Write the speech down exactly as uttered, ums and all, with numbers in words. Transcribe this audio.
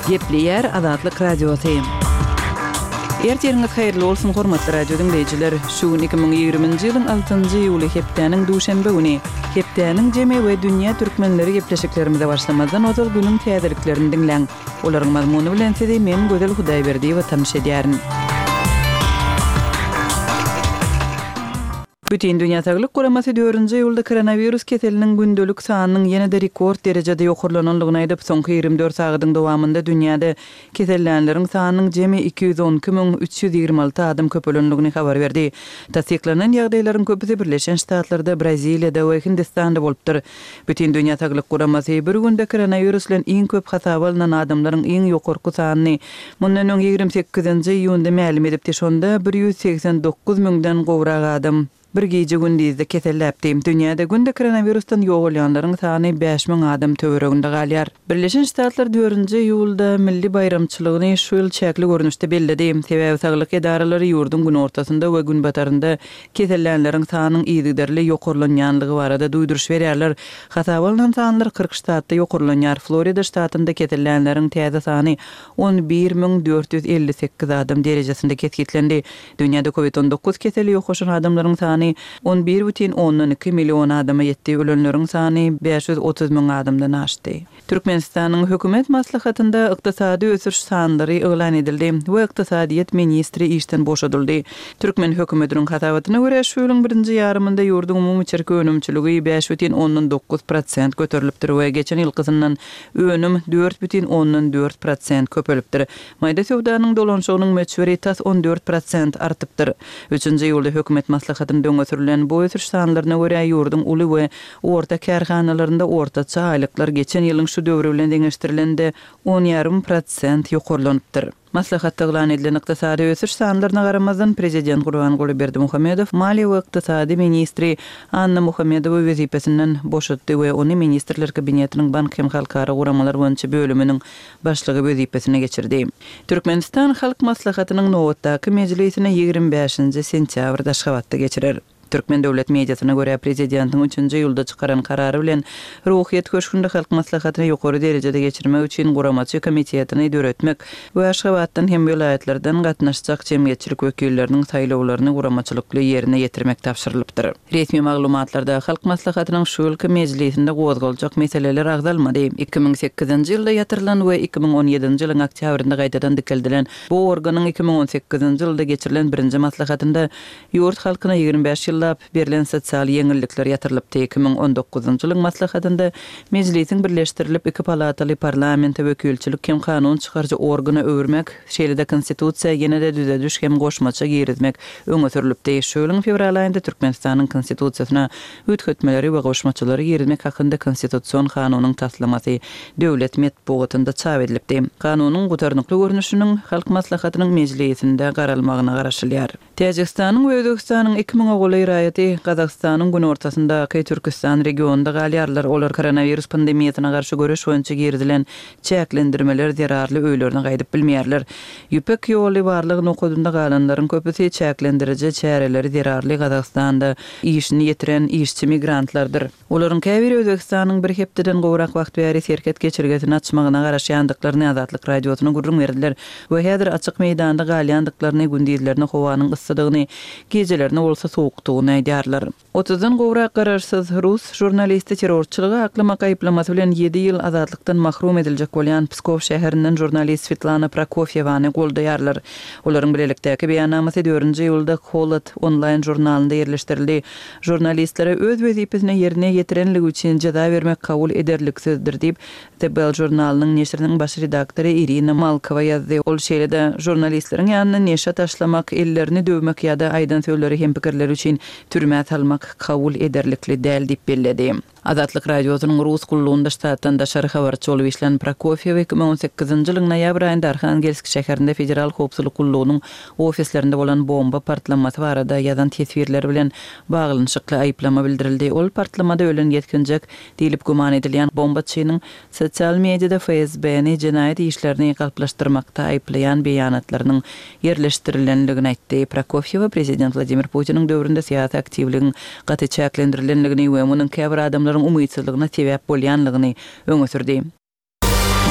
Gepleyer Azatlyk Radiosu. Ertirňiz haýyrly bolsun hormatly radio dinleýijiler. Şu iki ming ýygrüminji ýylyň altynjy ýuly hepdeniň duşanbe güni hepdeniň jeme we dünýä türkmenleri gepleşiklerimize başlamadan otuz günüň täzeliklerini dinleň. Olaryň mazmuny bilen sizi men Gözel Hudaýberdiýew tanış edýärin. Bütün Dünya Sağlık Guramasy dördünji ýylda koronavirus keseliniň gündelik sanynyň ýene-de rekord derejede ýokurlananlygyny aýdyp, soňky ýygrimi dört sagatyň dowamynda dünýäde kesellenlerin sanynyň jemi iki ýüz on iki miň üç ýüz ýygrimi alty adam köpelenligini habar berdi. Tasdiklanan ýagdaýlaryň köpüsi Birleşen Ştatlarda, Braziliýada we Hindistanda bolupdyr. Bütün Dünya Sağlyk Guramasy bir günde koronavirus bilen iň köp hasap alynan adamlaryň iň ýokurky sanyny mundan öň ýygrimi sekizinji iýunda ma'lum edipdi. Şonda bir ýüz seksen dokuz miňden gowrak adam bir gece gündizde keselläpdi. Dünýäde günde koronavirusdan ýoğulýanlaryň sany beş miň adam töwereginde galýar. Birleşen Ştatlar dördünji ýylda milli bayramçylygyny şu ýyl çäkli görnüşde belledi. Sebäbi saglyk edaralary ýurdun gün ortasynda we gün batarynda kesellenlerin sanynyň ýygyderli ýokurlanýanlygy barada duýduruş berýärler. Hasap alynan sanlar kırk ştatda ýokurlanýar. Florida ştatynda kesellenlerin täze sany on bir miň dört ýüz elli sekiz adam derejesinde keskitlendi. Dünýäde covid on dokuz keseli ýokuşan adamlaryň sany on bir бүтүн ондон iki million adama ýetdi. Ölenleriň sany beş ýüz otuz miň adamdan aşdy. Türkmenistanyň hökümet maslahatynda ykdysady ösüş sanlary elan edildi we ykdysadyýet ministri işden boşadyldy. Türkmen hökümetiniň hatawatyna görä şu ýylyň birinji ýarymynda ýurdun umumy çerki önümçiligi beş бүтүn ондон dokuz prosent göterilipdir we geçen ýylkysynyň önüm dört бүтүn ондон dört prosent köpelipdir. Maýda sowdanyň dolanşygynyň meçhuri tas on dört prosent artypdyr. üçünji ýylda hökümet maslahatynda öňe bu ösüş sanlaryna görä ýurdun uly we orta kärhanalarynda ortaça aýlyklar geçen ýylyň şu döwri bilen deňeşdirilende on ýa ýym prosent ýokurlanypdyr. Maslahatda elan edilen ykdysady ösüş sanlaryna garamazdan Prezident Gurbanguly Berdimuhammedow Maliýe we ykdysady ministri Anna Muhammedowy wezipesinden boşatdy we ony ministrler kabinetiniň bank hem halkara guramalar boýunça bölüminiň başlygy wezipesine geçirdi. Türkmenistan Halk Maslahatynyň nowatdaky mejlisine ýygrimi beşinji sentýabrda Aşgabatda geçirer. Türkmen döwlet mediasyna görä prezidentiň üçünji ýylda çykaran karary bilen ruhyat köşkünde halk maslahatyny ýokary derejede geçirmek üçin guramaçy komitetini döretmek we Aşgabatdan hem vilayetlerden gatnaşjak jemgyýetçilik wekilleriniň saýlawlaryny guramaçylykly ýerine ýetirmek tapşyrylypdyr. Resmi maglumatlarda halk maslahatynyň şu ýylky mejlisinde gozgaljak meseleler agdalmady. iki ming sekizinji ýylda ýatyrylan we iki ming on ýedinji ýylyň oktýabrynda gaýtadan dikildilen bu organyň iki ming on sekizinji ýylda geçirilen birinji maslahatynda ýurt halkyna ýygrimi beş ýyl berilen sosial ýeňillikler ýatyrylypdy. iki ming on dokuzunji ýylyň maslahatynda mejlisiň birleşdirilip iki palataly parlamenta wekilçilik hem kanun çykarjy organa öwürmek, şeýle-de konstitusiýa ýene-de düze düş hem goşmaça girizmek öňe sürilipdi. Şu ýylyň fevral aýynda Türkmenistanyň konstitusiýasyna üýtgetmeleri we goşmaçylary girizmek hakynda konstitusiýon kanunyň taslamasy döwlet medeniýetinde çap edilipdi. Kanunyň gutarnykly görnüşiniň halk maslahatynyň mejlisinde garalmagyna garaşylýar. Täjikistanyň we Özbekistanyň iki ming oguly raýaty Gazakstanyň gün ortasynda Kay Türkistan regionunda galýarlar. Olar koronavirus pandemiýasyna garşy görüş boýunça girdilen çäklendirmeler zerarly öýlerini gaýdyp bilmeýärler. Ýüpek ýoly barlygyny okudunda galanlaryň köpüsi çäklendiriji çäreleri zerarly Gazakstanda işini ýetiren işçi migrantlardyr. Olaryň käbiri Özbekistanyň bir hepdeden gowrak wagt bäri serket geçirgesini açmagyna garaşy ýandyklaryny Azatlyk radiosyna gurrun berdiler we häzir açyk meýdanda galýandyklaryny gündizlerini howanyň yssydygyny, gejelerini bolsa soğuktuğunu aýdýarlar. otuzdan gowrak gararsız Rus jurnalisti terrorçylygy aklamak aýplamasy bilen ýedi ýyl azatlykdan mahrum ediljek bolýan Pskov şäherinden jurnalist Svetlana Prokofyewany goldaýarlar. Olaryň bilelikdäki beýannamasy dördünji ýylda Holat online jurnalynda ýerleşdirildi. Jurnalistlere öz wezipesini ýerine ýetirenligi üçin jaza bermek kabul ederliksizdir diýip The Bell jurnalanyň neşriniň baş redaktory Irina Malkova ýazdy. Ol şeýle-de jurnalistleriň ýanyna neşe taşlamak, ellerini döwmek ýa-da aýdan söýleri hem pikirler üçin türmä salmak kabul ederlikli däl diýip belledi. Azatlyk radiosynyň Rus gullugynda ştatdan daşary habarçy bolup işlen Prokofiew iki ming on sekizinji ýylyň noýabr aýynda Arhangelsk şäherinde federal howpsuzlyk gullugynyň ofislerinde bolan bomba partlamasy barada ýazan tesbirler bilen baglanyşykly aýplama bildirildi. Ol partlamada ölen ýetkinjek diýilip guman edilýän bombaçynyň sosial mediada F S B-ni jenaýat işlerini galplaşdyrmakda aýplaýan beýanatlarynyň ýerleşdirilenligini aýtdy. Prokofiew prezident Vladimir Putin'in döwründe siyasi aktivligin gaty çäklendirilgenligini we munyň käbir adamlaryň umytsyzlygyna sebäp bolýanlygyny öňe sürdi.